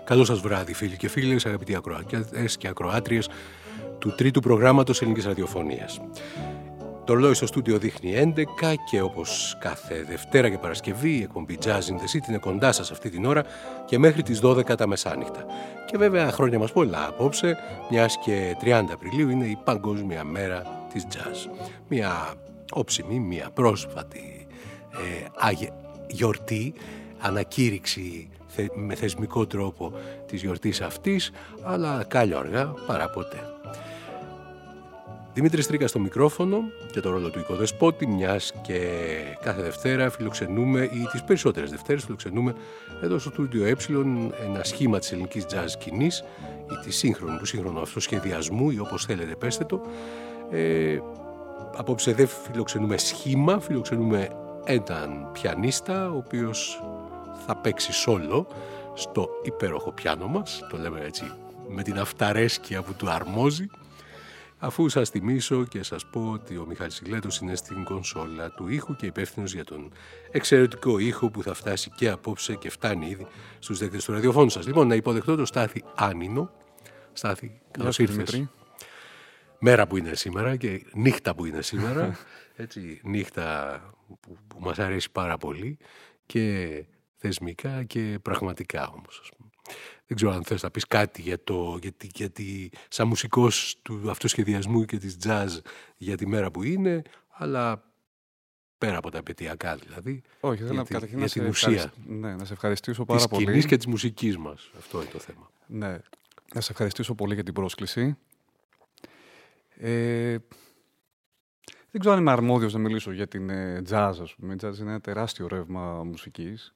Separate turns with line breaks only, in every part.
Καλό σας βράδυ, φίλοι και φίλες, αγαπητοί ακροατές και ακροάτριες του τρίτου προγράμματος Ελληνικής Ραδιοφωνίας. Το ρολόι στο στούντιο δείχνει 11 και όπως κάθε Δευτέρα και Παρασκευή η εκπομπή Jazz in the City είναι κοντά σας αυτή την ώρα και μέχρι τις 12 τα μεσάνυχτα. Και βέβαια χρόνια μας πολλά απόψε, μιας και 30 Απριλίου είναι η Παγκόσμια Μέρα της Jazz. Μια όψιμη, μια πρόσφατη γιορτή, ανακήρυξη με θεσμικό τρόπο της γιορτής αυτής, αλλά κάλλιο αργά παρά ποτέ. Δημήτρης Τρίκας στο μικρόφωνο και το ρόλο του οικοδεσπότη, μιας και κάθε Δευτέρα φιλοξενούμε, ή τις περισσότερες Δευτέρες φιλοξενούμε εδώ στο στούντιο ένα σχήμα της ελληνικής jazz σκηνής ή του σύγχρονου αυτοσχεδιασμού ή όπως θέλετε πέστε το. Απόψε δεν φιλοξενούμε σχήμα, φιλοξενούμε έναν πιανίστα ο οποίος θα παίξει σόλο στο υπέροχο πιάνο μας, το λέμε έτσι με την αυταρέσκεια που του αρμόζει, αφού σας θυμίσω και σας πω ότι ο Μιχάλης Ιλέτος είναι στην κονσόλα του ήχου και υπεύθυνος για τον εξαιρετικό ήχο που θα φτάσει και απόψε και φτάνει ήδη στους δέκτες του ραδιοφώνου σας. Λοιπόν, να υποδεχτώ το Στάθη Άνινο. Στάθη, καλώς ήρθες. Μέρα που είναι σήμερα και νύχτα που είναι σήμερα, έτσι, νύχτα που μας αρέσει πάρα πολύ και θεσμικά και πραγματικά όμως, ας πούμε. Δεν ξέρω αν θες να πεις κάτι γιατί σαν μουσικός του αυτοσχεδιασμού και της jazz για τη μέρα που είναι, αλλά πέρα από τα επαιτειακά δηλαδή.
Όχι, θέλω καταρχήν
για την ουσία.
Ναι, να σε ευχαριστήσω πάρα πολύ.
Της σκηνής και της μουσικής μας. Αυτό είναι το θέμα.
Ναι, να σε ευχαριστήσω πολύ για την πρόσκληση. Δεν ξέρω αν είμαι αρμόδιος να μιλήσω για την jazz, ας πούμε. Η jazz είναι ένα τεράστιο ρεύμα μουσικής.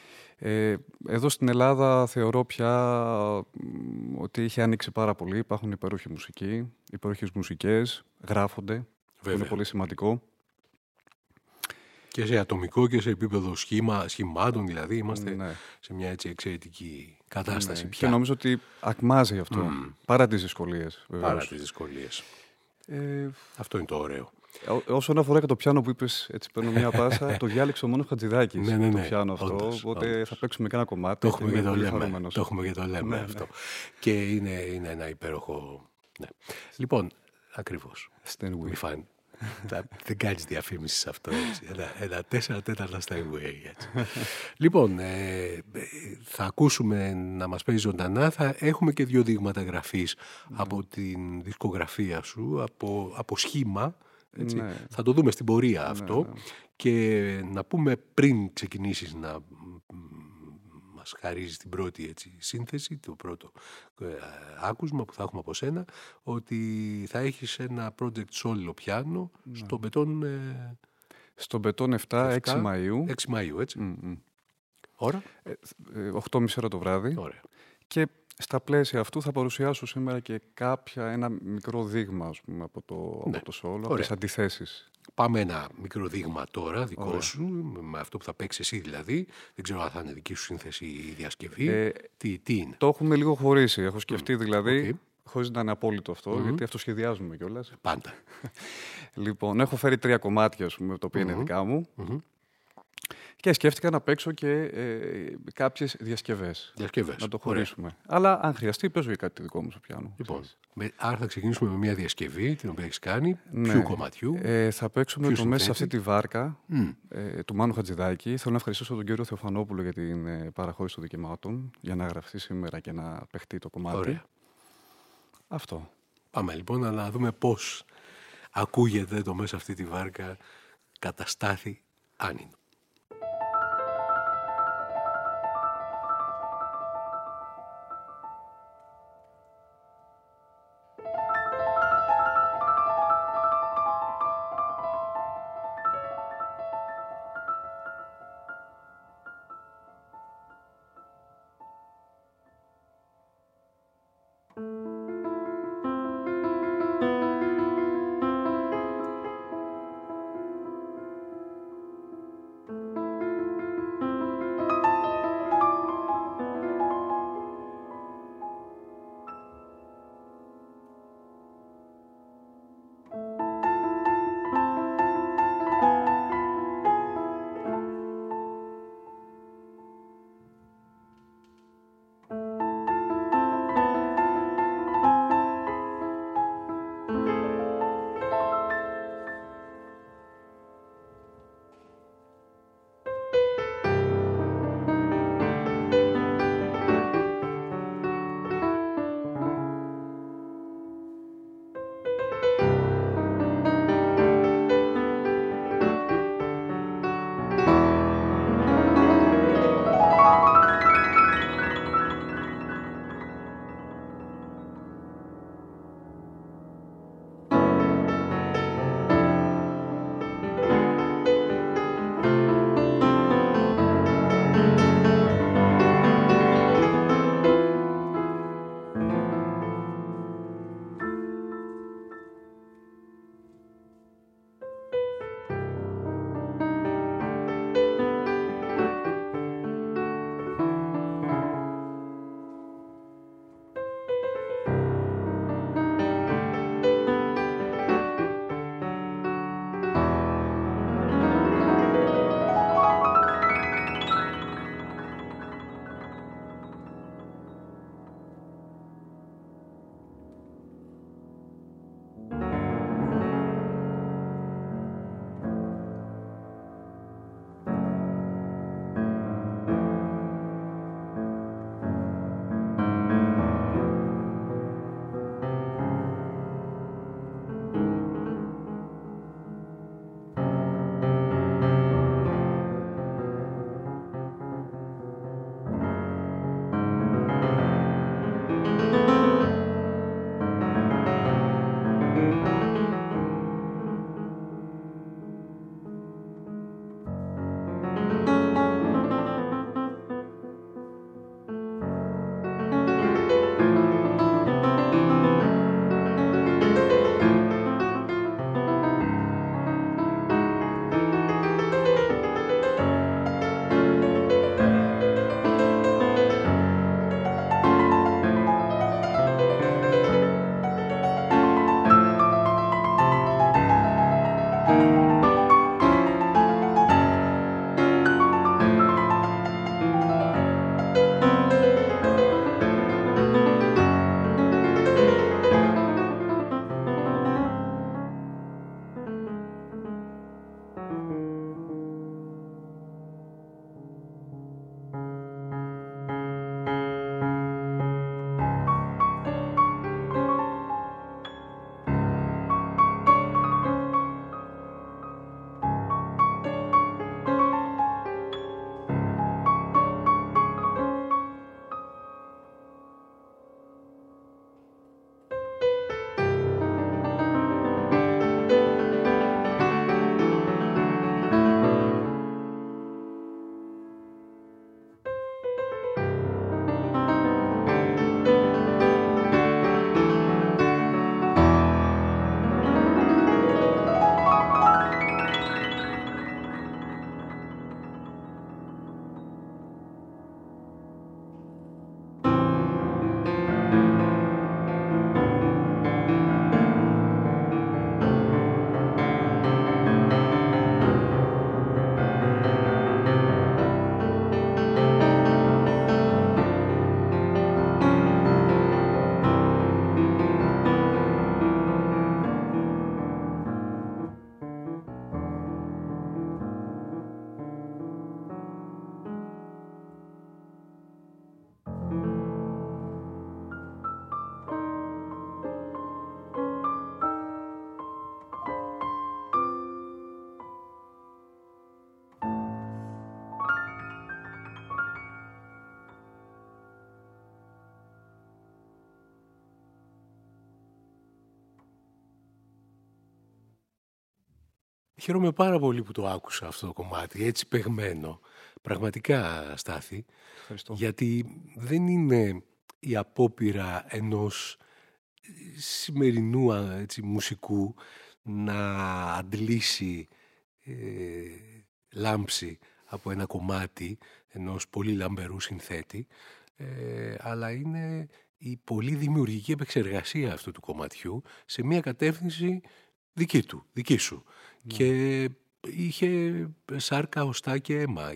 Εδώ στην Ελλάδα θεωρώ πια ότι έχει ανοίξει πάρα πολύ. Υπάρχουν υπέροχοι μουσικοί, υπέροχες μουσικές, γράφονται. Βέβαια. Είναι πολύ σημαντικό.
Και σε ατομικό και σε επίπεδο σχημάτων, δηλαδή είμαστε σε μια έτσι εξαιρετική κατάσταση πια.
Και νομίζω ότι ακμάζει αυτό, παρά τις δυσκολίες. Βεβαίως.
Παρά τις δυσκολίες. Αυτό είναι το ωραίο.
Όσον αφορά και το πιάνο που είπες, έτσι παίρνω μια πάσα, το διάλεξε ο Μόνος Χατζηδάκης το πιάνο αυτό, οπότε θα παίξουμε και ένα κομμάτι.
Το έχουμε και το λέμε αυτό. Και είναι ένα υπέροχο... Ναι. Λοιπόν, ακριβώς. Μη φάνε. Δεν κάνεις διαφήμιση σε αυτό, έτσι. Ένα 4 τέταρτα Steinway, έτσι. Λοιπόν, θα ακούσουμε να μας παίζει ζωντανά. Θα έχουμε και 2 δείγματα γραφής από την δισκογραφία σου, από σχήμα. Έτσι. Ναι. Θα το δούμε στην πορεία αυτό. Και να πούμε πριν ξεκινήσεις να μας χαρίζεις την πρώτη έτσι, σύνθεση, το πρώτο άκουσμα που θα έχουμε από σένα, ότι θα έχεις ένα project solo πιάνο στο Μπετόν...
Στο Μπετόν 7, 6 Μαΐου.
6 Μαΐου, έτσι. Ώρα?
8.30 ώρα το βράδυ.
Ωραία.
Και στα πλαίσια αυτού θα παρουσιάσω σήμερα και ένα μικρό δείγμα, ας πούμε, από το solo, από τις αντιθέσεις.
Πάμε ένα μικρό δείγμα τώρα, δικό σου, με αυτό που θα παίξεις εσύ δηλαδή. Δεν ξέρω αν θα είναι δική σου σύνθεση ή διασκευή. Τι είναι?
Το έχουμε λίγο χωρίσει. Έχω σκεφτεί δηλαδή, χωρίς να είναι απόλυτο αυτό, γιατί αυτοσχεδιάζουμε κιόλας.
Πάντα.
Λοιπόν, έχω φέρει 3 κομμάτια, ας πούμε, τα οποία είναι δικά μου. Και σκέφτηκα να παίξω και κάποιες διασκευές. Να το χωρίσουμε. Ωραία. Αλλά αν χρειαστεί, παίζω και κάτι δικό μου στο πιάνο.
Λοιπόν, άρα θα ξεκινήσουμε με μια διασκευή την οποία έχεις κάνει. Ποιου κομματιού?
Θα παίξουμε το Μέσα σε αυτή τη βάρκα του Μάνου Χατζηδάκη. Θέλω να ευχαριστήσω τον κύριο Θεοφανόπουλο για την παραχώρηση των δικαιωμάτων, για να γραφτεί σήμερα και να παιχτεί το κομμάτι.
Ωραία.
Αυτό.
Πάμε λοιπόν να δούμε πώς ακούγεται το Μέσα αυτή τη βάρκα κατά Στάθη Άνινο. Χαίρομαι πάρα πολύ που το άκουσα αυτό το κομμάτι, έτσι παιγμένο. Πραγματικά, Στάθη.
Ευχαριστώ.
Γιατί δεν είναι η απόπειρα ενός σημερινού έτσι, μουσικού να αντλήσει λάμψη από ένα κομμάτι ενός πολύ λαμπερού συνθέτη, αλλά είναι η πολύ δημιουργική επεξεργασία αυτού του κομματιού σε μια κατεύθυνση δική σου. Και είχε σάρκα, οστά και αίμα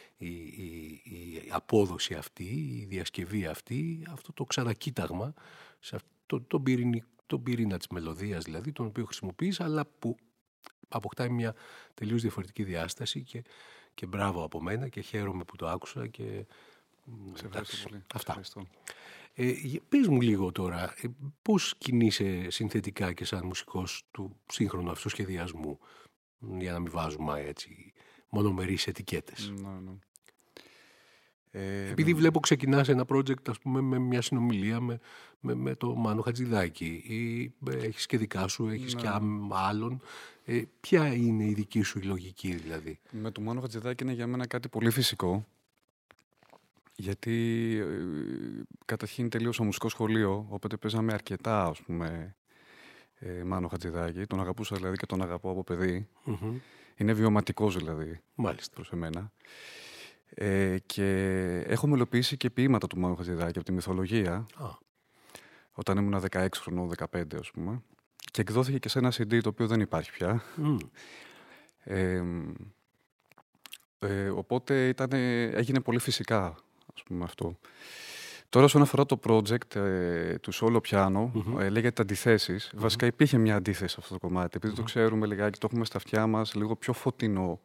η απόδοση αυτή, η διασκευή αυτή, αυτό το ξανακοίταγμα, σε τον πυρήνα της μελωδίας δηλαδή, τον οποίο χρησιμοποιείς, αλλά που αποκτάει μια τελείως διαφορετική διάσταση και μπράβο από μένα και χαίρομαι που το άκουσα και
σε ευχαριστώ πολύ.
Αυτά.
Ευχαριστώ.
Πες μου λίγο τώρα, πώς κινείσαι συνθετικά και σαν μουσικός του σύγχρονου αυτού σχεδιασμού, για να μην βάζουμε έτσι μονομερείς ετικέτες.
Ναι.
Επειδή βλέπω ξεκινάς ένα project, ας πούμε, με μια συνομιλία με το Μάνο Χατζηδάκη ή έχεις και δικά σου, έχεις και άλλον. Ποια είναι η δική σου η λογική δηλαδή?
Με το Μάνο Χατζηδάκη είναι για μένα κάτι πολύ φυσικό. Γιατί καταρχήν τελείωσα μουσικό σχολείο, οπότε παίζαμε αρκετά, ας πούμε, Μάνο Χατζηδάκη. Τον αγαπούσα δηλαδή και τον αγαπώ από παιδί. Είναι βιωματικός δηλαδή.
Μάλιστα.
Προς εμένα. Και έχω μελοποιήσει και ποίηματα του Μάνου Χατζηδάκη από τη μυθολογία. Όταν ήμουν 16 χρονών, 15 ας πούμε. Και εκδόθηκε και σε ένα CD το οποίο δεν υπάρχει πια. Οπότε έγινε πολύ φυσικά, ας πούμε, αυτό. Τώρα, όσον αφορά το project του solo piano, λέγεται Αντιθέσεις. Βασικά υπήρχε μια αντίθεση σε αυτό το κομμάτι. Επειδή το ξέρουμε λιγάκι, το έχουμε στα αυτιά μας, λίγο πιο φωτεινό.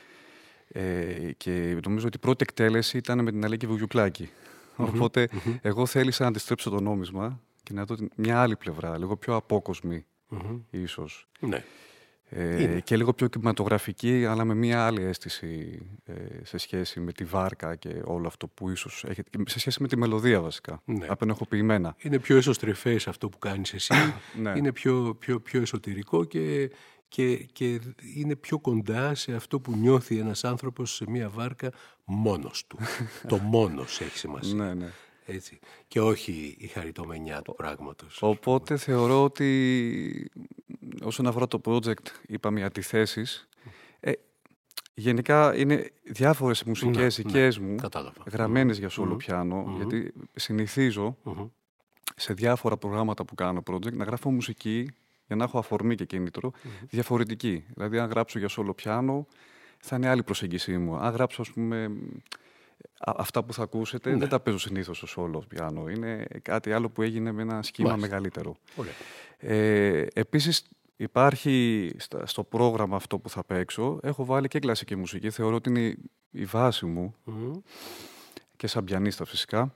Και νομίζω ότι η πρώτη εκτέλεση ήταν με την Αλέκη Βουγιουκλάκη. Οπότε εγώ θέλησα να αντιστρέψω το νόμισμα και να δω μια άλλη πλευρά, λίγο πιο απόκοσμη ίσως.
Ναι.
Και λίγο πιο κινηματογραφική, αλλά με μια άλλη αίσθηση σε σχέση με τη βάρκα και όλο αυτό που ίσως έχετε, σε σχέση με τη μελωδία βασικά, απενεχοποιημένα.
Είναι πιο εσωστρεφές αυτό που κάνεις εσύ, είναι πιο εσωτερικό και είναι πιο κοντά σε αυτό που νιώθει ένας άνθρωπος σε μια βάρκα μόνος του. Το μόνος έχει σημασία.
Ναι.
Έτσι. Και όχι η χαριτομενιά του πράγματος.
Οπότε θεωρώ ότι όσον αφορά το project, είπαμε οι αντιθέσεις, γενικά είναι διάφορες μουσικές δικές μου, γραμμένες για solo piano, γιατί συνηθίζω σε διάφορα προγράμματα που κάνω project να γράφω μουσική για να έχω αφορμή και κίνητρο διαφορετική. Δηλαδή, αν γράψω για solo piano, θα είναι άλλη προσέγγιση μου. Αν γράψω, ας πούμε, αυτά που θα ακούσετε, δεν τα παίζω συνήθως στο solo piano. Είναι κάτι άλλο που έγινε με ένα σχήμα μεγαλύτερο. Επίσης, υπάρχει στο πρόγραμμα αυτό που θα παίξω, έχω βάλει και κλασική μουσική. Θεωρώ ότι είναι η βάση μου και σαν πιανίστα φυσικά.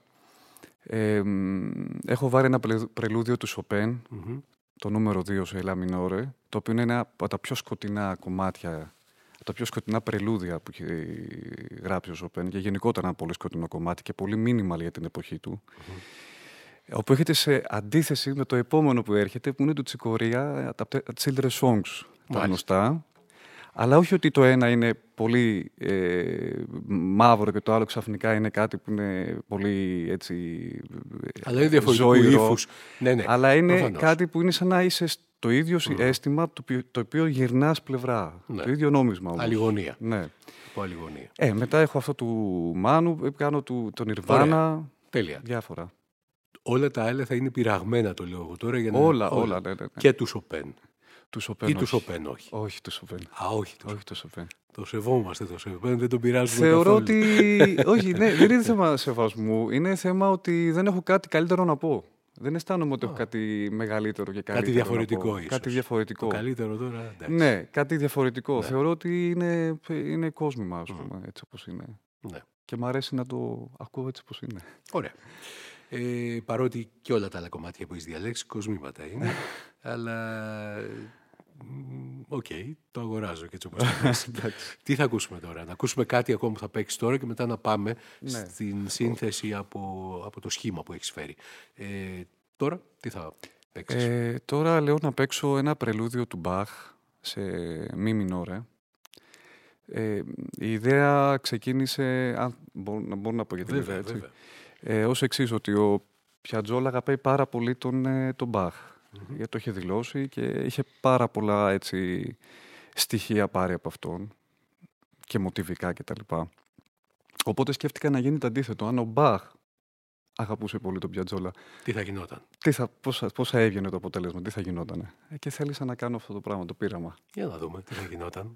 Έχω βάλει ένα πρελούδιο του Σοπέν, το νούμερο 2 σε Λα μινόρε, το οποίο είναι ένα από τα πιο σκοτεινά κομμάτια, από τα πιο σκοτεινά πρελούδια που έχει γράψει ο Σοπέν, και γενικότερα ένα πολύ σκοτεινό κομμάτι και πολύ minimal για την εποχή του. Όπου έχετε σε αντίθεση με το επόμενο που έρχεται, που είναι του Τσικορία, τα Children's Songs, τα γνωστά. Αλλά όχι ότι το ένα είναι πολύ μαύρο και το άλλο ξαφνικά είναι κάτι που είναι πολύ έτσι.
Αλλά είναι διαφορετικό ύφους. Ναι,
αλλά είναι κάτι που είναι σαν να είσαι στο ίδιο αίσθημα το οποίο γυρνάς πλευρά. Το ίδιο νόμισμα όμως.
Αλληγωνία.
Ναι.
Αλληγωνία.
Μετά έχω αυτό του Μάνου, κάνω τον Ιρβάνα.
Τέλεια.
Διάφορα.
Όλα τα άλλα θα είναι πειραγμένα, το λέω εγώ τώρα. Για να...
Όλα. Ναι.
Και του Σοπέν.
Του Σοπέν,
ή του Σοπέν, όχι.
Όχι του Σοπέν.
Όχι
του Σοπέν.
Το σεβόμαστε το Σοπέν, δεν τον πειράζουμε
καθόλου.
Θεωρώ
ότι. Όχι, ναι, δεν είναι θέμα σεβασμού. Είναι θέμα ότι δεν έχω κάτι καλύτερο να πω. Δεν αισθάνομαι ότι έχω κάτι μεγαλύτερο και καλύτερο.
Κάτι διαφορετικό, ίσως.
Κάτι διαφορετικό.
Το καλύτερο τώρα. Εντάξει.
Ναι, κάτι διαφορετικό. Ναι. Θεωρώ ότι είναι κόσμημα, ας πούμε, έτσι όπως είναι.
Ναι.
Και μου αρέσει να το ακούω έτσι όπως είναι.
Ωραία. Παρότι και όλα τα άλλα κομμάτια που έχεις διαλέξει κοσμήματα είναι, αλλά το αγοράζω και έτσι όπως το πες. Τι θα ακούσουμε τώρα? Να ακούσουμε κάτι ακόμα που θα παίξεις τώρα και μετά να πάμε στην σύνθεση από το σχήμα που έχεις φέρει. Τώρα τι θα παίξεις?
Τώρα λέω να παίξω ένα πρελούδιο του Μπαχ σε μη μινόρε. Η ιδέα ξεκίνησε, αν μπορώ να πω για την ιδέα, έτσι, ως εξής, ότι ο Πιατζόλα αγαπάει πάρα πολύ τον Μπαχ, γιατί το είχε δηλώσει και είχε πάρα πολλά έτσι, στοιχεία πάρει από αυτόν και μοτιβικά κτλ. Οπότε σκέφτηκα να γίνει το αντίθετο. Αν ο Μπαχ αγαπούσε πολύ τον Πιατζόλα,
τι θα γινόταν?
Πώς θα έβγαινε το αποτέλεσμα, τι θα γινότανε. Και θέλησα να κάνω αυτό το πράγμα, το πείραμα.
Για να δούμε τι θα γινόταν.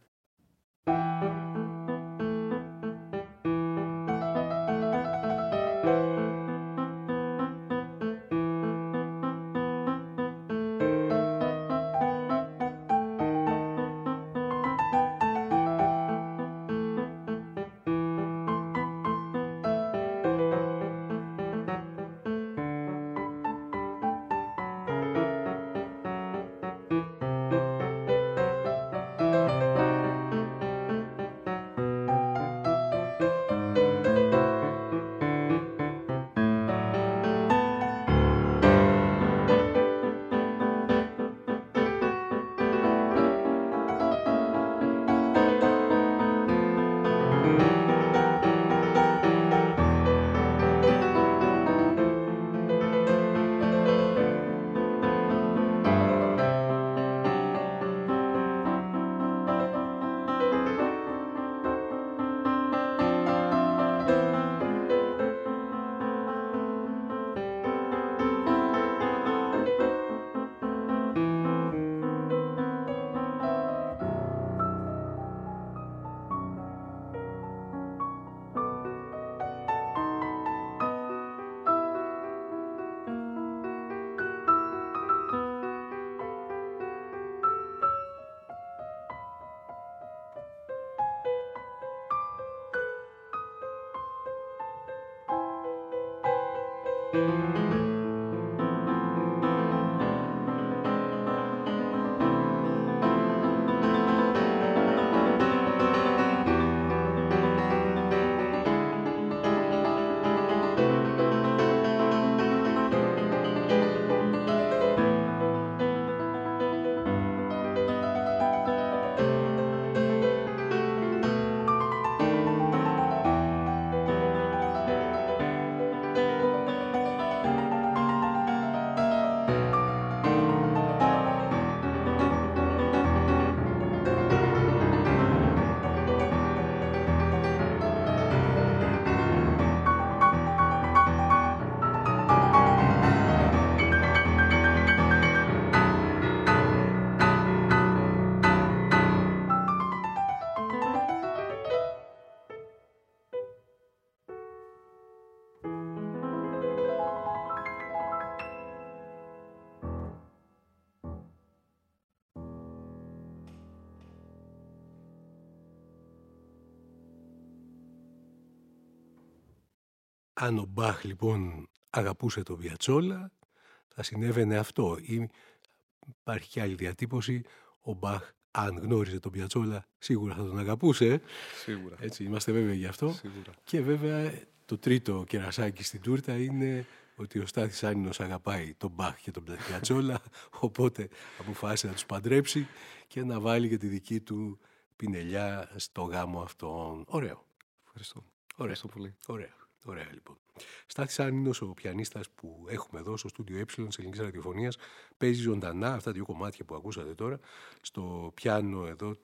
Αν ο Μπαχ λοιπόν αγαπούσε τον Πιατσόλα, θα συνέβαινε αυτό. Ή υπάρχει και άλλη διατύπωση, ο Μπαχ αν γνώριζε τον Πιατσόλα σίγουρα θα τον αγαπούσε.
Σίγουρα.
Έτσι, είμαστε βέβαιοι γι' αυτό.
Σίγουρα.
Και βέβαια το τρίτο κερασάκι στην τούρτα είναι ότι ο Στάθης Άνινος αγαπάει τον Μπαχ και τον Πιατσόλα, οπότε αποφάσισε να τους παντρέψει και να βάλει και τη δική του πινελιά στο γάμο αυτόν. Ωραίο.
Ευχαριστώ.
Ευχαριστώ
πολύ.
Ωραία λοιπόν. Στάθης Άνινος, ο πιανίστας που έχουμε εδώ στο στούντιο της Ελληνικής Ραδιοφωνίας, παίζει ζωντανά αυτά δύο κομμάτια που ακούσατε τώρα στο πιάνο εδώ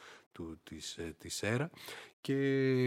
της ΣΕΡΑ και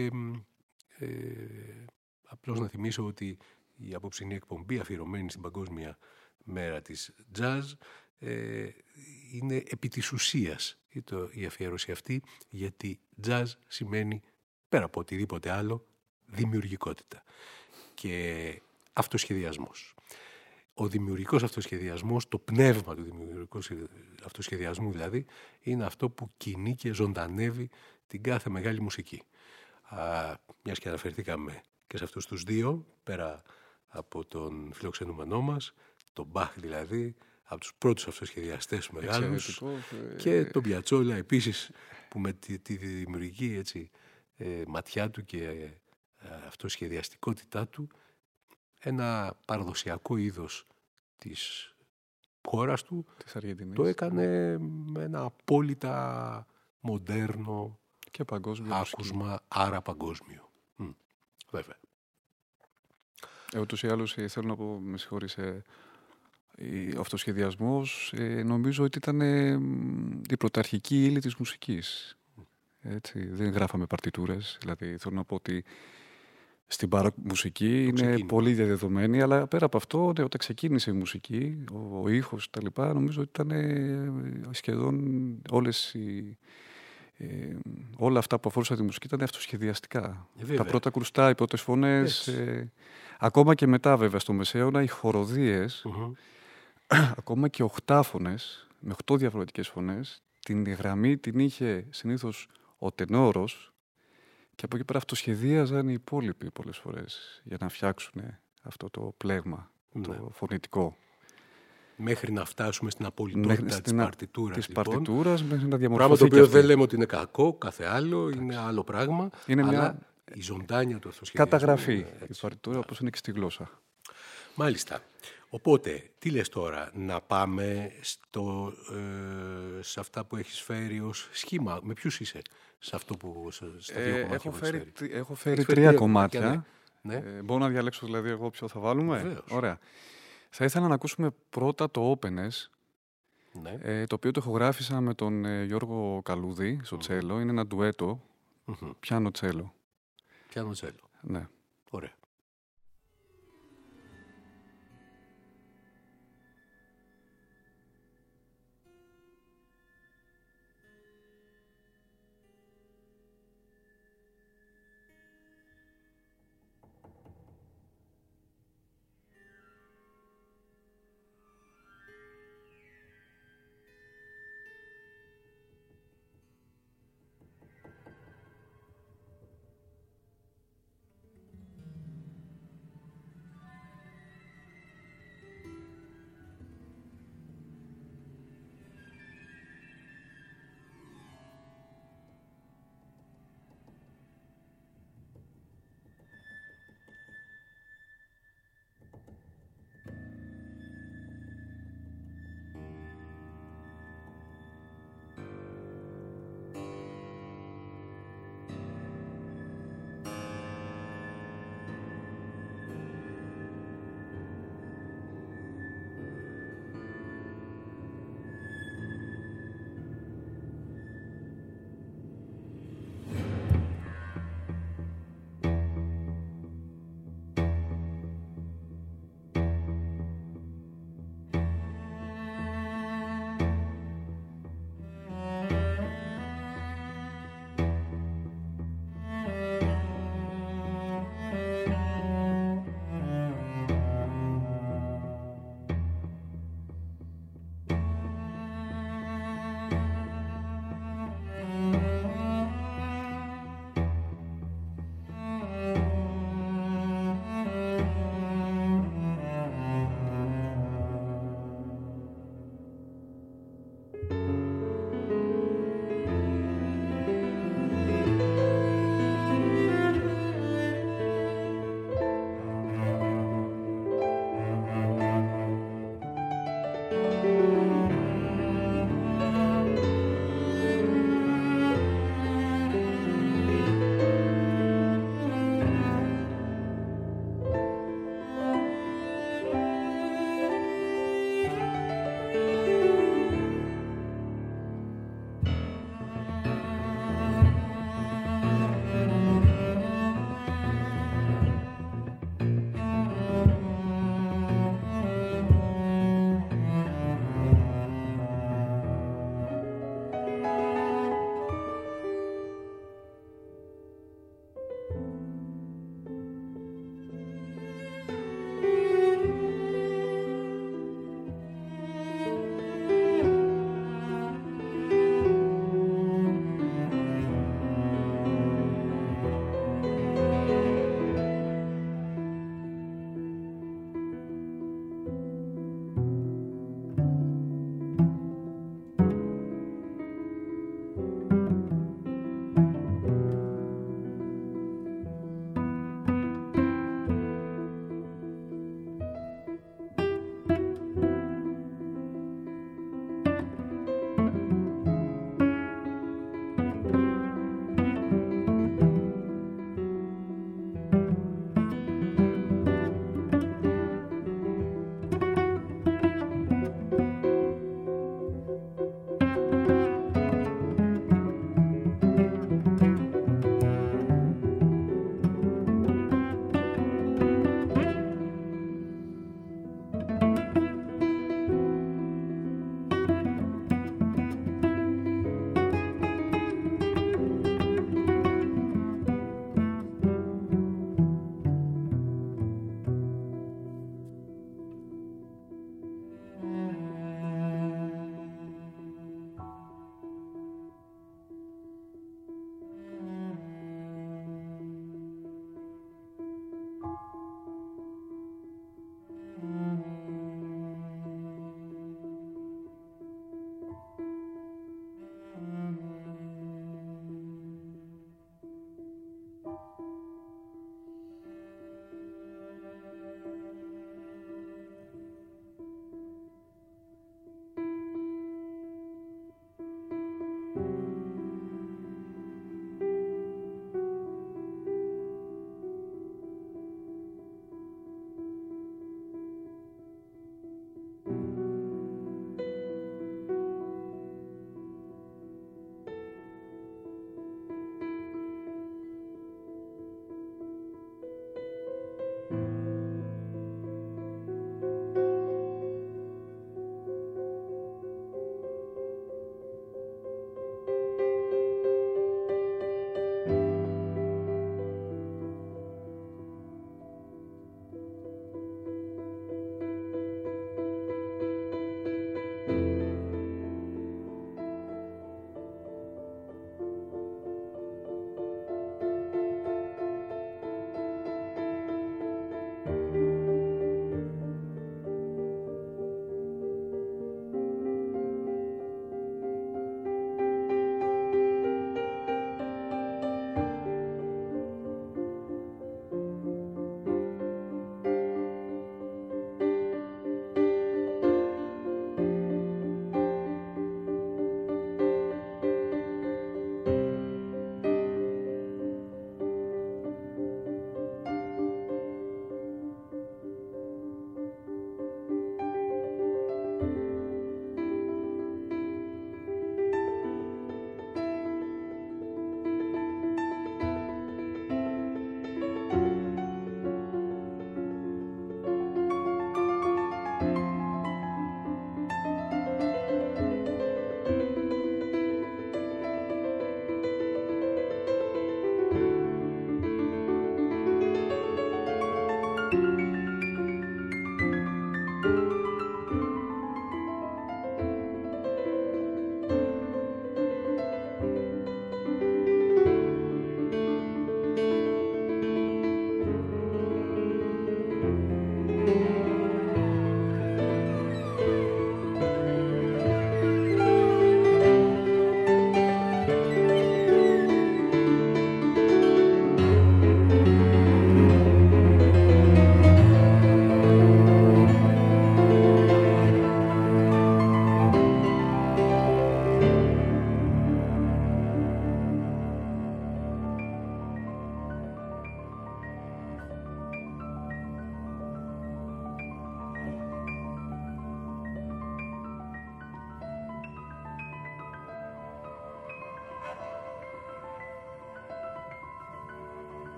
απλώς να θυμίσω ότι η απόψινή εκπομπή αφιερωμένη στην Παγκόσμια Μέρα της Jazz είναι επί της ουσίας η αφιέρωση αυτή, γιατί jazz σημαίνει πέρα από οτιδήποτε άλλο δημιουργικότητα και αυτοσχεδιασμός. Ο δημιουργικός αυτοσχεδιασμός, το πνεύμα του δημιουργικού αυτοσχεδιασμού δηλαδή, είναι αυτό που κινεί και ζωντανεύει την κάθε μεγάλη μουσική. Μιας και αναφερθήκαμε και σε αυτούς τους δύο, πέρα από τον φιλοξενούμενό μας, τον Μπαχ δηλαδή, από τους πρώτους αυτοσχεδιαστές μεγάλους, και τον Πιατσόλα επίσης, που με τη δημιουργική έτσι, ματιά του και αυτοσχεδιαστικότητά του, ένα παραδοσιακό είδος της χώρας του, το έκανε με ένα απόλυτα μοντέρνο
και παγκόσμιο
άκουσμα, άρα παγκόσμιο. Βέβαια.
Ούτως ή άλλως θέλω να πω, με συγχωρείς, ο αυτοσχεδιασμός νομίζω ότι ήταν η πρωταρχική ύλη της μουσικής. Έτσι, δεν γράφαμε παρτιτούρες, δηλαδή θέλω να πω ότι στην μουσική είναι πολύ διαδεδομένη, αλλά πέρα από αυτό, όταν ξεκίνησε η μουσική, ο ήχος τα λοιπά, νομίζω ότι ήταν σχεδόν όλα αυτά που αφορούσαν τη μουσική ήταν αυτοσχεδιαστικά. Τα πρώτα κρουστά, οι πρώτες φωνές, ακόμα και μετά βέβαια στο Μεσαίωνα, οι χοροδίες, ακόμα και οχτάφωνες, με 8 διαφορετικές φωνές, την γραμμή την είχε συνήθως ο τενόρος και από εκεί πέρα αυτοσχεδίαζαν οι υπόλοιποι πολλές φορές για να φτιάξουν αυτό το πλέγμα, το φωνητικό.
Μέχρι να φτάσουμε στην απολυτότητα της παρτιτούρας.
Της παρτιτούρας, μέχρι να διαμορφωθεί.
Πράγμα το οποίο δεν λέμε ότι είναι κακό, κάθε άλλο, είναι άλλο πράγμα.
Είναι
αλλά η ζωντάνια του αυτοσχεδιασμού.
Καταγραφή η παρτιτούρα, όπως είναι και στη γλώσσα.
Μάλιστα. Οπότε, τι λες τώρα, να πάμε σε αυτά που έχεις φέρει ως σχήμα. Με ποιους είσαι σε αυτό που στα δύο κομμάτια
έχω φέρει 3 κομμάτια.
Ναι.
Μπορώ να διαλέξω δηλαδή εγώ ποιο θα βάλουμε.
Βεβαίως.
Ωραία. Θα ήθελα να ακούσουμε πρώτα το Openness, το οποίο το ηχογράφησα με τον Γιώργο Καλούδη στο τσέλο. Είναι ένα ντουέτο, πιάνο τσέλο.
Πιάνο τσέλο.
Ναι.
Ωραία.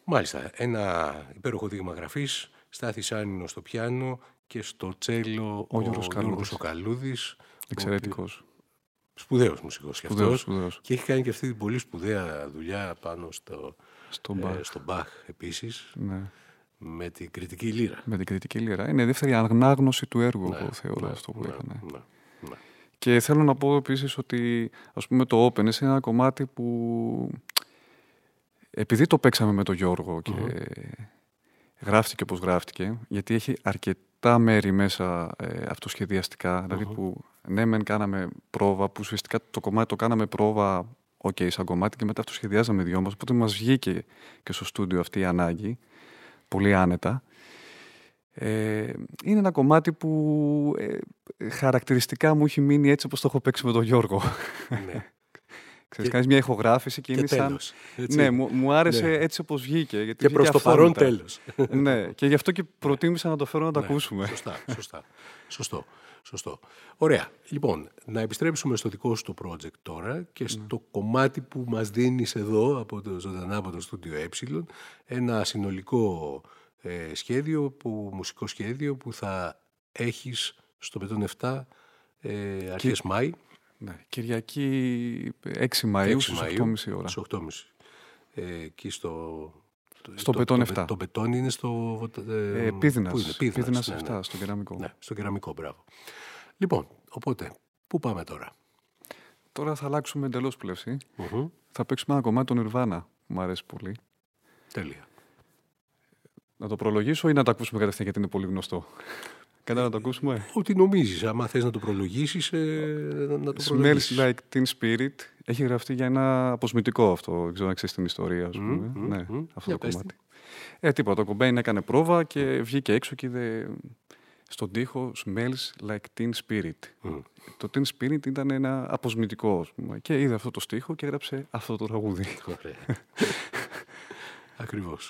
Μάλιστα, ένα υπέροχο δείγμα γραφής, Στάθης Άνινος στο πιάνο και στο τσέλο ο Γιώργος ο Καλούδης.
Εξαιρετικός.
Σπουδαίος μουσικός και αυτός.
Σπουδαίος.
Και έχει κάνει και αυτή την πολύ σπουδαία δουλειά πάνω στο Μπαχ επίσης.
Ναι.
Με την κριτική λύρα.
Με την κριτική λύρα. Είναι η δεύτερη ανάγνωση του έργου, εγώ θεωρώ αυτό που έκανε.
Ναι.
Και θέλω να πω επίσης ότι, ας πούμε, το Open είναι ένα κομμάτι που, επειδή το παίξαμε με τον Γιώργο και γράφτηκε όπως γράφτηκε, γιατί έχει αρκετά μέρη μέσα αυτοσχεδιαστικά, δηλαδή που ναι μεν κάναμε πρόβα, που ουσιαστικά το κομμάτι το κάναμε πρόβα σαν κομμάτι και μετά αυτοσχεδιάζαμε δυο μας, οπότε μας βγήκε και στο στούντιο αυτή η ανάγκη, πολύ άνετα. Είναι ένα κομμάτι που χαρακτηριστικά μου έχει μείνει έτσι όπως το έχω παίξει με τον Γιώργο.
Ναι.
Ξέρεις, κάνεις μια ηχογράφηση και είναι σαν... Ναι, μου άρεσε έτσι όπως βγήκε. Γιατί
και προς το παρόν τέλος.
Ναι, και γι' αυτό και προτίμησα να το φέρω να το ακούσουμε.
Σωστό. Ωραία. Λοιπόν, να επιστρέψουμε στο δικό σου το project τώρα και στο κομμάτι που μας δίνεις εδώ, από το ζωντανά από το στούντιο Ε, ένα συνολικό σχέδιο, μουσικό σχέδιο που θα έχεις στο Πετών 7 αρχές Μάη.
Ναι, Κυριακή 6 Μαΐου στις 8.30 ώρα.
Στις 8.30. Εκεί
στο Πετών 7.
Το Πετών είναι στο...
Πίδινας 7, στο κεραμικό.
Ναι, στο κεραμικό, μπράβο. Λοιπόν, οπότε, πού πάμε τώρα?
Τώρα θα αλλάξουμε εντελώς πλεύση. Θα παίξουμε ένα κομμάτι του Nirvana που μου αρέσει πολύ.
Τέλεια.
Να το προλογίσω ή να το ακούσουμε κατευθείαν γιατί είναι πολύ γνωστό? Κατά να το ακούσουμε.
Ό,τι νομίζεις. Άμα θες να το προλογίσεις, να το προλογίσεις.
Smells Like Teen Spirit. Έχει γραφτεί για ένα αποσμητικό αυτό. Δεν ξέρω αν ξέρεις την ιστορία, ας πούμε. Ναι, αυτό το κομμάτι. Τίποτα. Το Cobain έκανε πρόβα και βγήκε έξω και είδε στον τοίχο Smells Like Teen Spirit. Το Teen Spirit ήταν ένα αποσμητικό, ας πούμε. Και είδε αυτό το στίχο και έγραψε αυτό το τραγούδι.
Ακριβώς.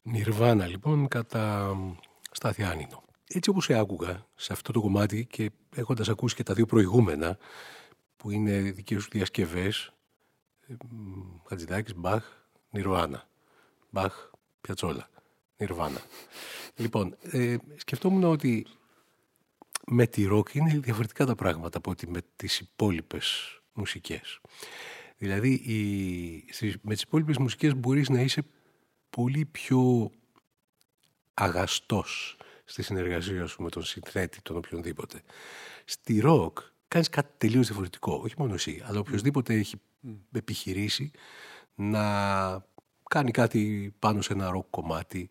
Νιρβάνα λοιπόν κατά Στάθη Άνινο. Έτσι όπως σε άκουγα σε αυτό το κομμάτι και έχοντας ακούσει και τα δύο προηγούμενα που είναι δικές σου διασκευές, Χατζηδάκης, Μπαχ, Νιρβάνα. Μπαχ, Πιατσόλα, Νιρβάνα. Λοιπόν, σκεφτόμουν ότι με τη ροκ είναι διαφορετικά τα πράγματα από ότι με τις υπόλοιπες μουσικές. Δηλαδή με τις υπόλοιπες μουσικές μπορείς να είσαι πολύ πιο αγαστός στη συνεργασία σου με τον συνθέτη, τον οποιονδήποτε. Στη ροκ κάνεις κάτι τελείως διαφορετικό, όχι μόνο εσύ, αλλά οποιοσδήποτε έχει επιχειρήσει να κάνει κάτι πάνω σε ένα ροκ κομμάτι,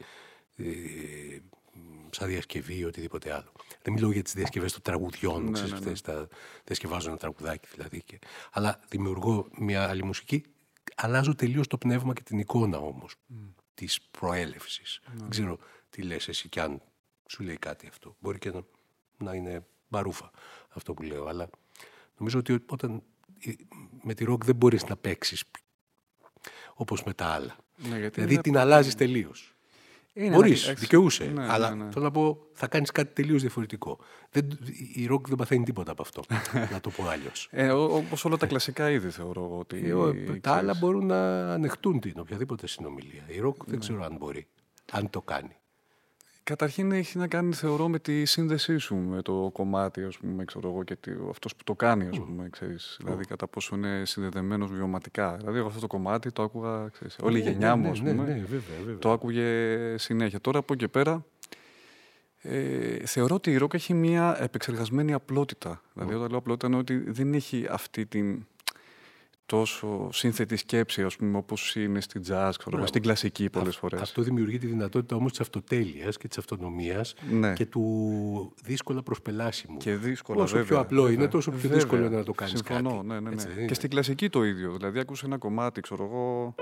σαν διασκευή ή οτιδήποτε άλλο. Δεν μιλώ για τις διασκευές των τραγουδιών, ξέρεις, διασκευάζω ένα τραγουδάκι δηλαδή. Αλλά δημιουργώ μια άλλη μουσική, αλλάζω τελείως το πνεύμα και την εικόνα όμως της προέλευσης. Δεν ξέρω τι λες εσύ κι αν σου λέει κάτι αυτό. Μπορεί και να είναι μπαρούφα αυτό που λέω, αλλά νομίζω ότι όταν με τη ροκ δεν μπορείς να παίξεις όπως με τα άλλα. Δηλαδή την αλλάζεις τελείως. Μπορείς, δικαιούσε, αλλά θέλω να πω θα κάνεις κάτι τελείως διαφορετικό. Η ροκ δεν παθαίνει τίποτα από αυτό, να το πω αλλιώς.
Όπως όλα τα κλασικά είδη θεωρώ ότι...
Τα άλλα μπορούν να ανεχτούν την οποιαδήποτε συνομιλία. Η ροκ δεν ξέρω αν μπορεί, αν το κάνει.
Καταρχήν έχει να κάνει, θεωρώ, με τη σύνδεσή σου με το κομμάτι, ας πούμε, ξέρω εγώ, και αυτός που το κάνει, ας πούμε, ξέρεις. Δηλαδή, κατά πόσο είναι συνδεδεμένος βιωματικά. Δηλαδή, εγώ αυτό το κομμάτι το άκουγα, ξέρεις, όλη η γενιά μου, ας πούμε,
βέβαια.
το άκουγε συνέχεια. Τώρα, από εκεί πέρα, θεωρώ ότι η ροκ έχει μια επεξεργασμένη απλότητα. Δηλαδή, όταν λέω απλότητα, είναι ότι δεν έχει αυτή την τόσο σύνθετη σκέψη, ας πούμε, όπως είναι στην jazz, στην κλασική πολλές φορές.
Αυτό δημιουργεί τη δυνατότητα όμως της αυτοτέλειας και της αυτονομίας και του δύσκολα προσπελάσιμου.
Και δύσκολα,
όσο πιο απλό είναι, τόσο πιο δύσκολο είναι να το κάνεις κάτι.
Συμφωνώ, ναι. Έτσι, και στην κλασική το ίδιο. Δηλαδή, άκουσα ένα κομμάτι, ξέρω εγώ...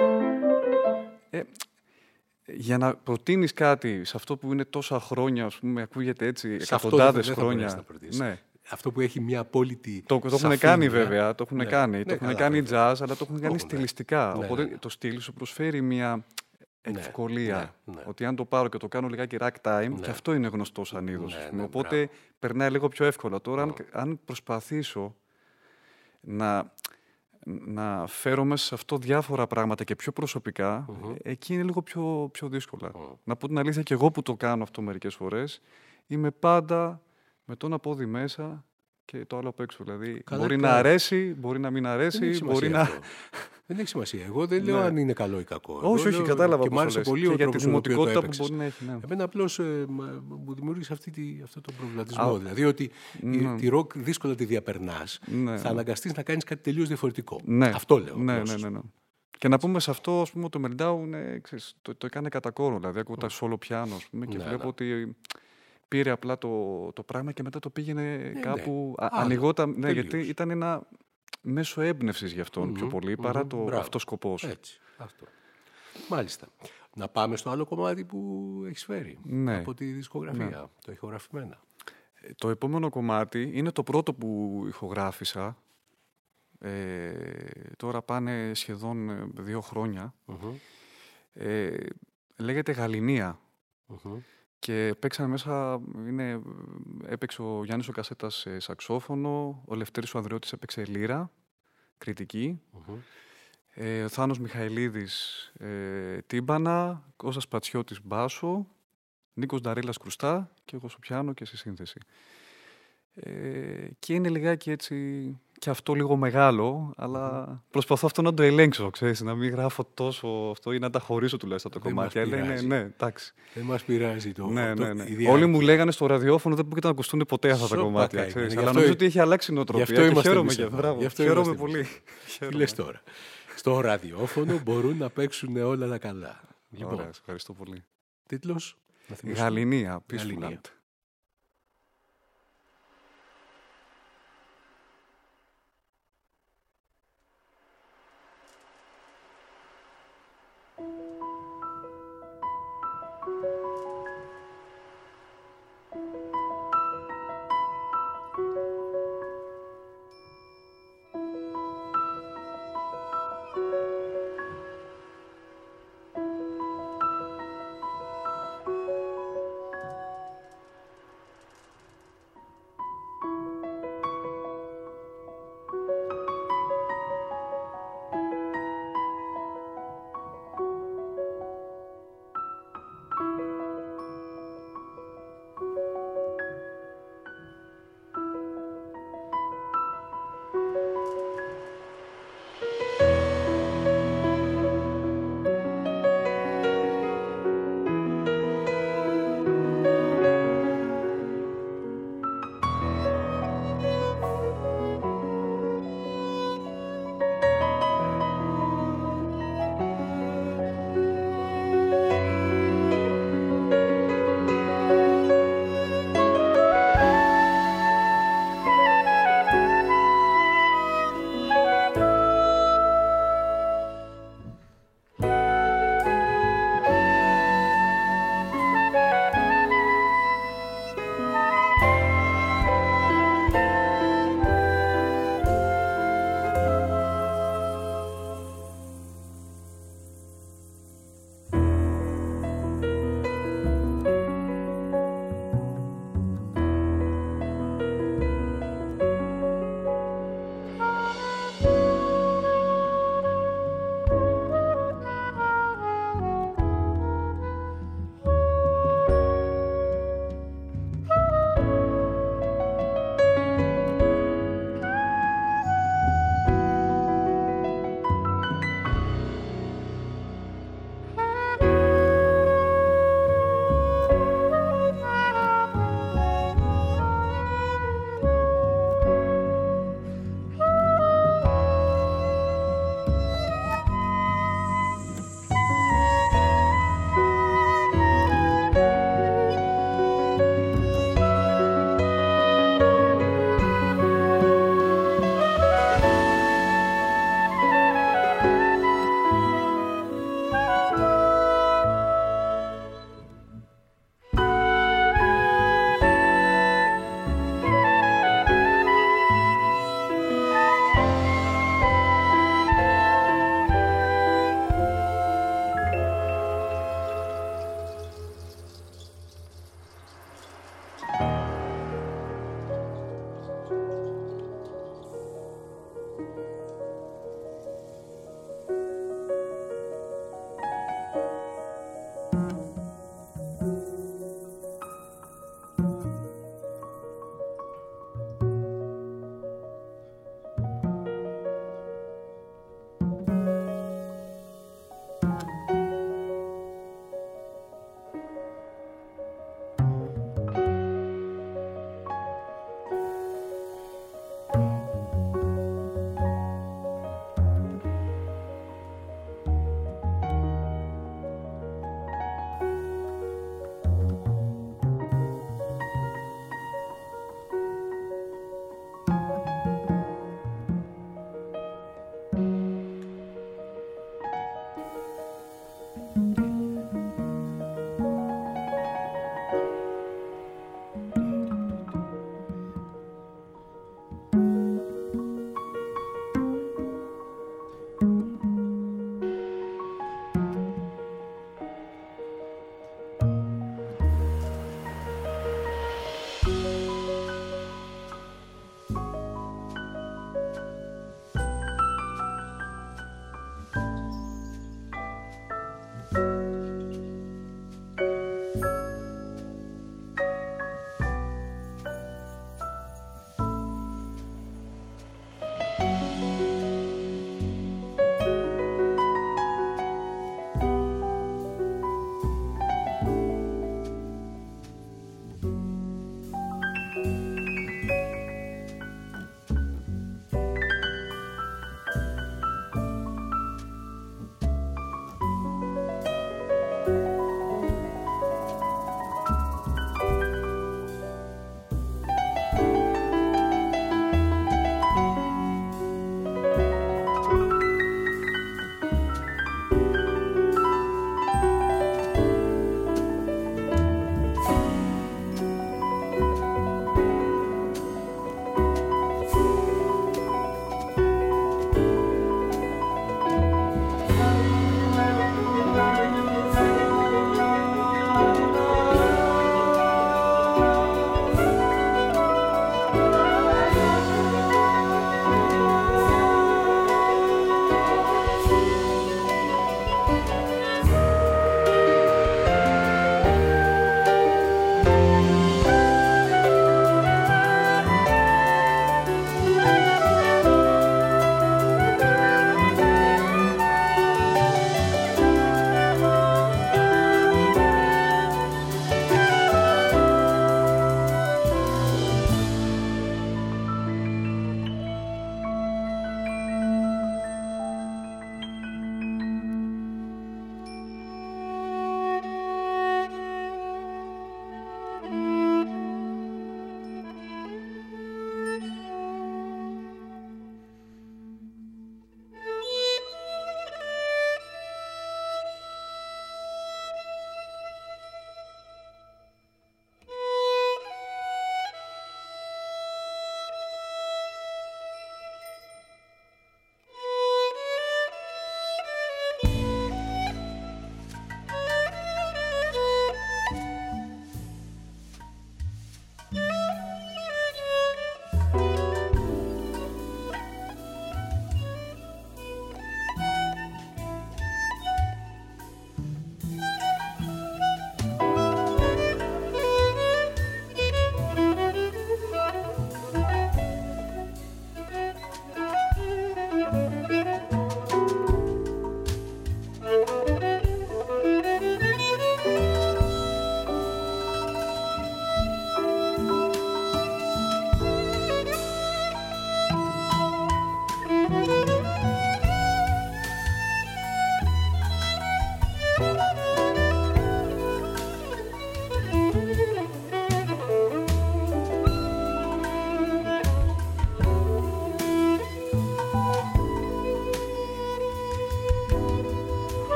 για να προτείνεις κάτι σε αυτό που είναι τόσα χρόνια, ας πούμε, ακούγεται έτσι, εκατοντάδες χρόνια. Ναι.
Αυτό που έχει μια απόλυτη.
Το έχουν κάνει βέβαια, το έχουν κάνει. Το έχουν κάνει jazz, αλλά το έχουν κάνει στιλιστικά. Οπότε το στυλ σου προσφέρει μια ευκολία. Ότι αν το πάρω και το κάνω λιγάκι ragtime, και αυτό είναι γνωστό σαν είδος. Οπότε περνάει λίγο πιο εύκολα. Τώρα, αν προσπαθήσω να φέρω μέσα σε αυτό διάφορα πράγματα και πιο προσωπικά, εκεί είναι λίγο πιο δύσκολα. Να πω την αλήθεια, και εγώ που το κάνω αυτό μερικές φορές, είμαι πάντα με το ένα πόδι μέσα και το άλλο απ' έξω. Δηλαδή, μπορεί να αρέσει, μπορεί να μην αρέσει, μπορεί να...
Δεν έχει σημασία. Εγώ δεν λέω αν είναι καλό ή κακό.
Όχι, κατάλαβα.
Και μου άρεσε πολύ ο τρόπος
που το
έπαιξες.
Μπορεί να έχει, ναι.
Εμένα απλώς μου δημιούργησε αυτό το προβληματισμό. Δηλαδή ότι τη ροκ δύσκολα τη διαπερνάς. Θα αναγκαστείς να κάνεις κάτι τελείως διαφορετικό. Αυτό λέω.
Ναι. Και να πούμε σε αυτό, ας πούμε, το Meltdown το έκανε κατά κόρο. Δηλαδή, ακούω τα solo piano, ας πούμε, και βλέπω ότι πήρε απλά το πράγμα και μετά το πήγαινε κάπου, ανοιγόταν. Ναι, γιατί ήταν ένα μέσο έμπνευσης για αυτόν πιο πολύ παρά αυτό σκοπός.
Έτσι, αυτό. Μάλιστα. Να πάμε στο άλλο κομμάτι που έχεις φέρει από τη δισκογραφία, το ηχογραφημένα.
Το επόμενο κομμάτι είναι το πρώτο που ηχογράφησα. Τώρα πάνε σχεδόν 2 χρόνια. Λέγεται Γαληνία. Και παίξανε μέσα, έπαιξε ο Γιάννης ο Κασέτας σαξόφωνο, ο Λευτέρης ο Ανδρεώτης έπαιξε λύρα, κριτική, ο Θάνος Μιχαηλίδης τύμπανα, Κώστας Πατσιώτης μπάσο, Νίκος Νταρίλας κρουστά και εγώ στο πιάνο και στη σύνθεση. Και είναι λιγάκι έτσι, και αυτό λίγο μεγάλο, αλλά προσπαθώ αυτό να το ελέγξω, ξέρεις, να μην γράφω τόσο αυτό ή να τα χωρίσω τουλάχιστον τα κομμάτια. Ναι, εντάξει.
Δεν μας πειράζει το.
Ναι. Όλοι μου λέγανε στο ραδιόφωνο δεν πρόκειται να ακουστούν ποτέ αυτά τα κομμάτια. Αλλά νομίζω ότι έχει αλλάξει η νοοτροπία.
Και χαίρομαι για αυτό.
Χαίρομαι πολύ.
Τι λες τώρα. Στο ραδιόφωνο μπορούν να παίξουν όλα τα καλά.
Λοιπόν, ευχαριστώ πολύ.
Τίτλος.
Γαληνία, Peaceful Land.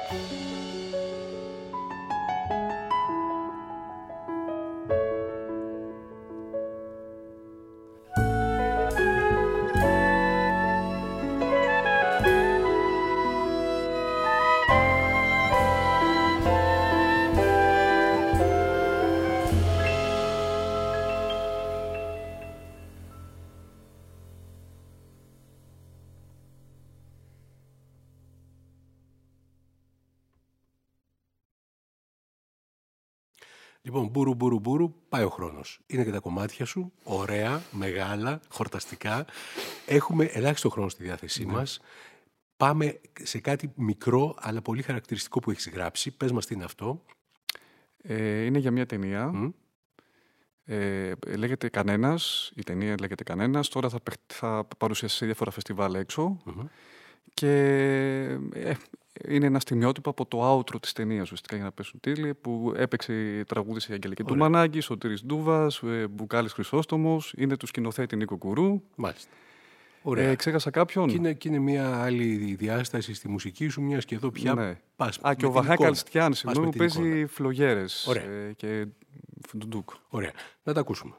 Λοιπόν, μπούρου, πάει ο χρόνος. Είναι και τα κομμάτια σου, ωραία, μεγάλα, χορταστικά. Έχουμε ελάχιστο χρόνο στη διάθεσή μας. Πάμε σε κάτι μικρό, αλλά πολύ χαρακτηριστικό που έχεις γράψει. Πες μας τι είναι αυτό.
Είναι για μια ταινία. Λέγεται Κανένας. Η ταινία λέγεται Κανένας. Τώρα θα παρουσιαστεί σε διάφορα φεστιβάλ έξω. Και είναι ένα στιγμιότυπο από το outro της ταινίας, ουσιαστικά, για να πέσουν τίλοι, που έπαιξε τραγούδισε η Αγγελική Ντουμανάκη, Σωτήρης Ντούβας, Μπουκάλης Χρυσόστομος. Είναι του σκηνοθέτη Νίκο Κουρού.
Μάλιστα. Ωραία.
Ξέχασα κάποιον.
Και είναι μια άλλη διάσταση στη μουσική σου, μιας και εδώ πια.
Ναι.
Πας
και ο Βαχά Καλστιάν, συγγνώμη, που παίζει φλογέρες και φουντουντούκ.
Ωραία. Να τα ακούσουμε.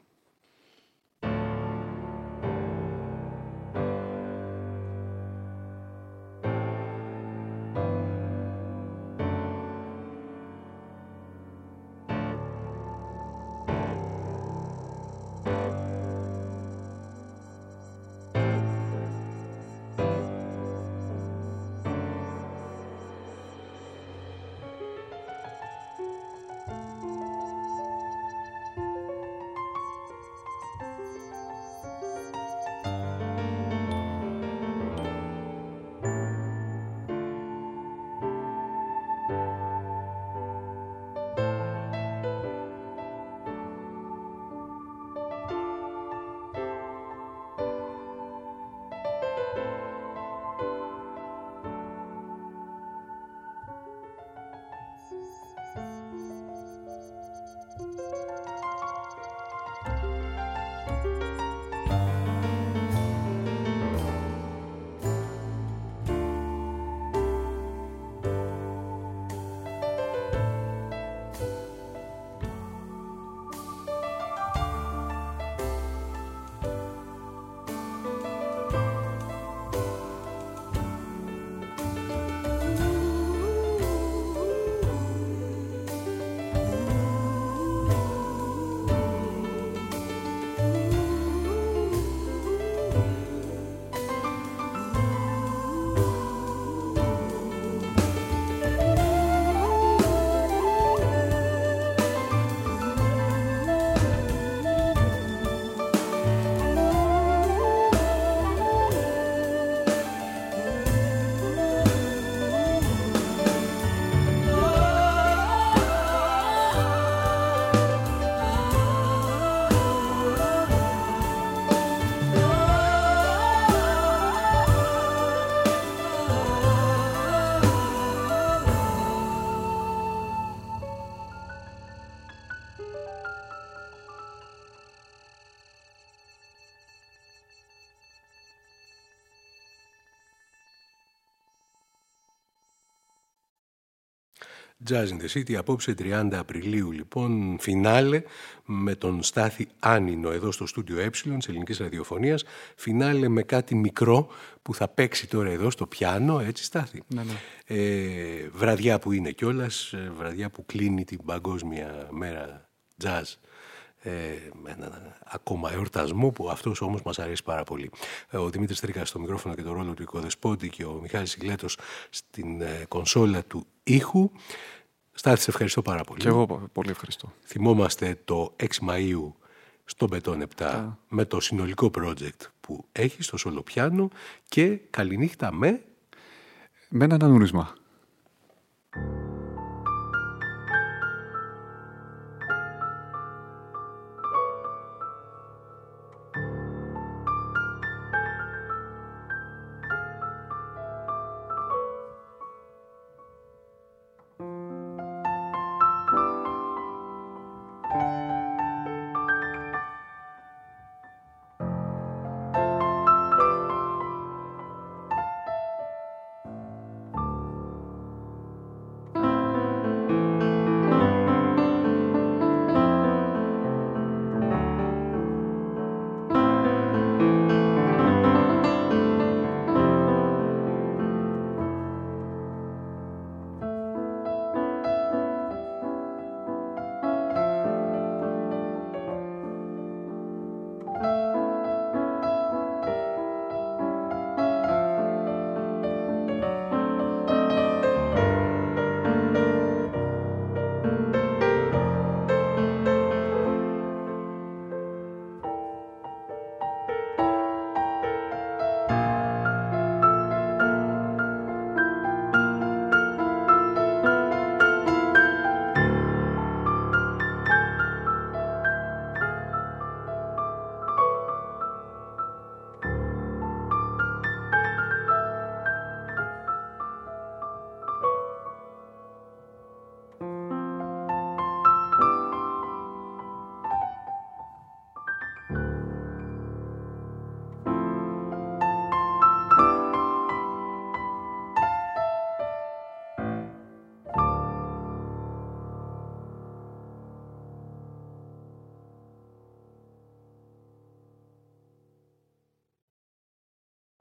Jazz in the City, απόψε 30 Απριλίου λοιπόν, φινάλε με τον Στάθη Άνινο εδώ στο στούντιο Ε της Ελληνικής Ραδιοφωνίας. Φινάλε με κάτι μικρό που θα παίξει τώρα εδώ στο πιάνο, έτσι Στάθη.
Ναι.
Βραδιά που είναι κιόλας, βραδιά που κλείνει την Παγκόσμια Μέρα Jazz. Έναν ακόμα εορτασμό που αυτός όμως μας αρέσει πάρα πολύ. Ο Δημήτρης Τρίκας στο μικρόφωνο και το ρόλο του οικοδεσπότη και ο Μιχάλης Σιγλέτος στην κονσόλα του ήχου. Στάθη, σε ευχαριστώ πάρα πολύ.
Και εγώ πολύ ευχαριστώ.
Θυμόμαστε το 6 Μαΐου στο Μπετόν 7 με το συνολικό project που έχει στο σολοπιάνο και καληνύχτα με
ένα ανούρισμα.